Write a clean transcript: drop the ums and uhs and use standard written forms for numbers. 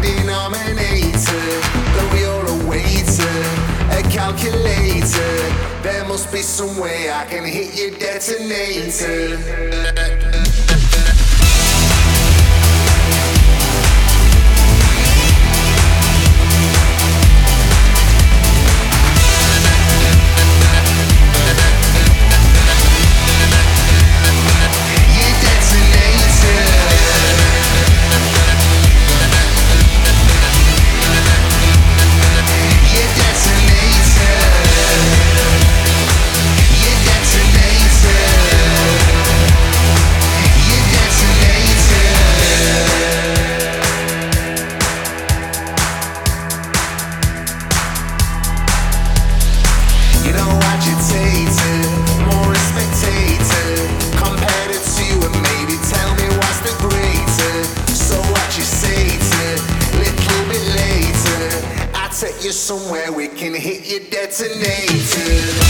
denominator. Though you're a waiter, a calculator, there must be some way I can hit your detonator. Take you somewhere we can hit your detonator.